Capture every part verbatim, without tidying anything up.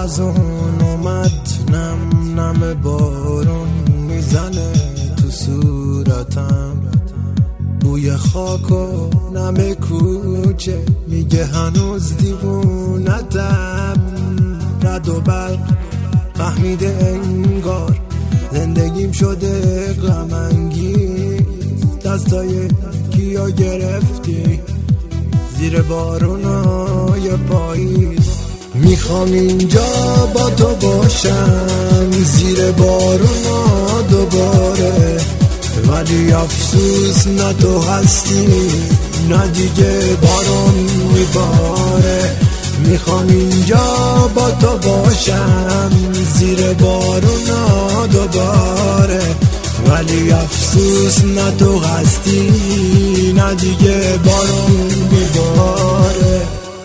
خزون اومد، نم نم بارون میزنه تو صورتم، بوی خاک و نم کوچه میگه هنوز دیوونتم. رد و برق فهمیده انگار زندگیم شده غم انگیز، دستای کیا گرفتی زیر بارونای پاییز. میخوام اینجا با تو باشم زیر بارونا دوباره، ولی افسوس نه تو هستی نه دیگه بارون میباره. میخوام اینجا با تو باشم زیر بارونا دوباره، ولی افسوس نه تو هستی نه دیگه بارون میباره.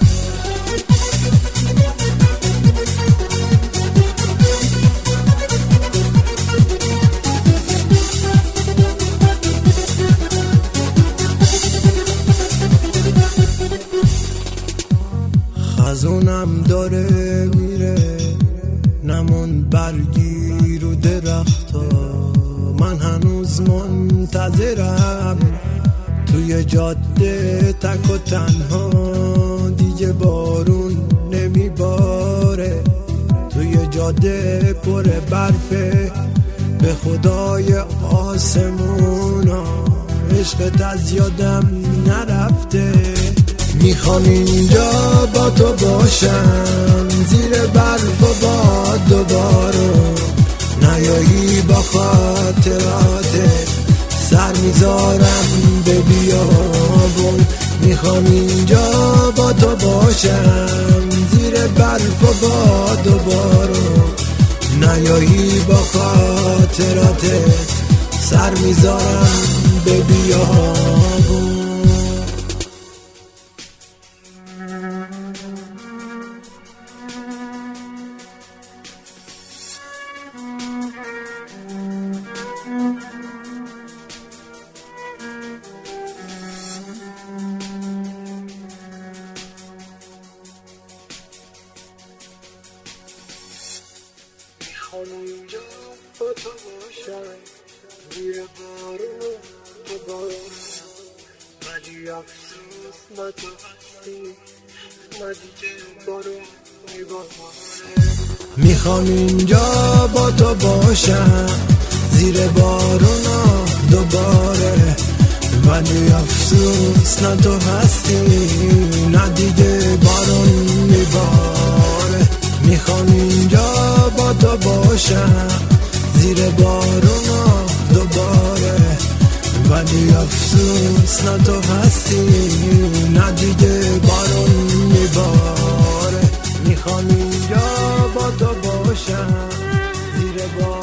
خزونم داره میره، نمون برگی رو درختا، من هنوز منتظرم توی جاده تک و تنها. دیگه بارون نمیباره، توی جاده پر برفه، به خدای آسمونا عشقت از یادم نرفته. میخوام اینجا با تو باشم زیر برف و باد دوباره، نیایی با خاطراتت سر میذارم به بیابون. میخوام اینجا با تو باشم زیر برف و باد دوباره، نیایی با خاطراتت سر میذارم به بیابون. میخوام اینجا با تو باشم زیر بارون دوباره، ولی افسوس نه تو هستی نه دیگه بارون میباره. میخوام اینجا با تو باشم زیر بارونا دوباره، ولی افسوس نه تو هستی نه دیگه بارون میباره. میخوام اینجا با تو باشم زیر بارونا دوباره، ولی افسوس نه تو هستی نه دیگه بارون میباره. میخوام اینجا با تو باشم زیر بارونا